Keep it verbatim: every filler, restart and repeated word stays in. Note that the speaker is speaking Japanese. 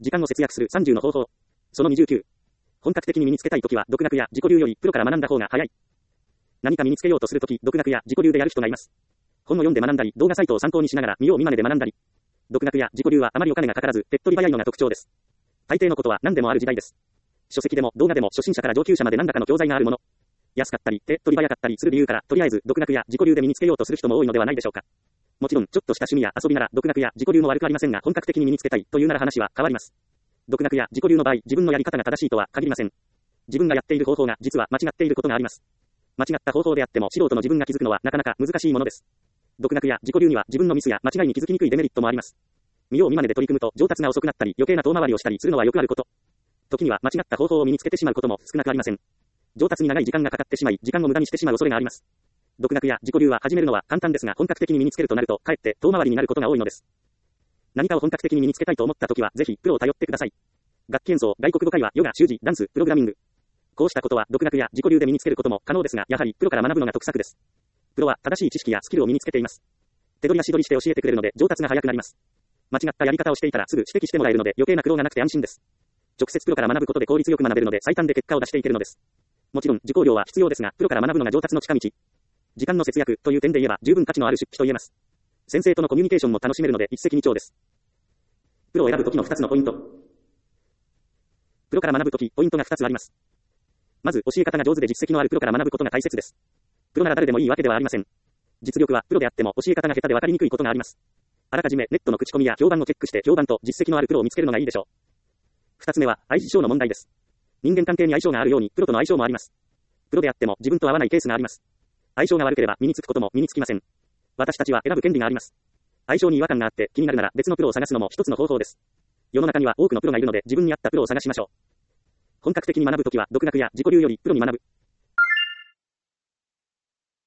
時間を節約するさんじゅうの方法。そのにじゅうきゅう。本格的に身につけたいときは、独学や自己流よりプロから学んだ方が早い。何か身につけようとするとき、独学や自己流でやる人がいます。本を読んで学んだり、動画サイトを参考にしながら見よう見まねで学んだり。独学や自己流はあまりお金がかからず、手っ取り早いのが特徴です。大抵のことは何でもある時代です。書籍でも動画でも初心者から上級者まで何らかの教材があるもの。安かったり、手っ取り早かったりする理由から、とりあえず独学や自己流で身につけようとする人も多いのではないでしょうか。もちろん、ちょっとした趣味や遊びなら独学や自己流も悪くありませんが、本格的に身につけたいというなら話は変わります。独学や自己流の場合、自分のやり方が正しいとは限りません。自分がやっている方法が実は間違っていることがあります。間違った方法であっても素人の自分が気づくのはなかなか難しいものです。独学や自己流には自分のミスや間違いに気づきにくいデメリットもあります。見よう見まねで取り組むと上達が遅くなったり余計な遠回りをしたりするのはよくあること。時には間違った方法を身につけてしまうことも少なくありません。上達に長い時間がかかってしまい、時間を無駄にしてしまう恐れがあります。独学や自己流は始めるのは簡単ですが、本格的に身につけるとなると、かえって遠回りになることが多いのです。何かを本格的に身につけたいと思ったときは、ぜひプロを頼ってください。楽器演奏、外国語会話、ヨガ、習字、ダンス、プログラミング。こうしたことは独学や自己流で身につけることも可能ですが、やはりプロから学ぶのが得策です。プロは正しい知識やスキルを身につけています。手取り足取りして教えてくれるので上達が早くなります。間違ったやり方をしていたらすぐ指摘してもらえるので余計な苦労がなくて安心です。直接プロから学ぶことで効率よく学べるので最短で結果を出していけるのです。もちろん受講料は必要ですが、プロから学ぶのが上達の近道。時間の節約という点で言えば十分価値のある出費と言えます。先生とのコミュニケーションも楽しめるので一石二鳥です。プロを選ぶときのふたつのポイント。プロから学ぶとき、ポイントがふたつあります。まず、教え方が上手で実績のあるプロから学ぶことが大切です。プロなら誰でもいいわけではありません。実力はプロであっても教え方が下手で分かりにくいことがあります。あらかじめネットの口コミや評判をチェックして評判と実績のあるプロを見つけるのがいいでしょう。二つ目は相性の問題です。人間関係に相性があるようにプロとの相性もあります。プロであっても自分と合わないケースがあります。相性が悪ければ身につくことも身につきません。私たちは選ぶ権利があります。相性に違和感があって気になるなら別のプロを探すのも一つの方法です。世の中には多くのプロがいるので自分に合ったプロを探しましょう。本格的に学ぶときは独学や自己流よりプロに学ぶ。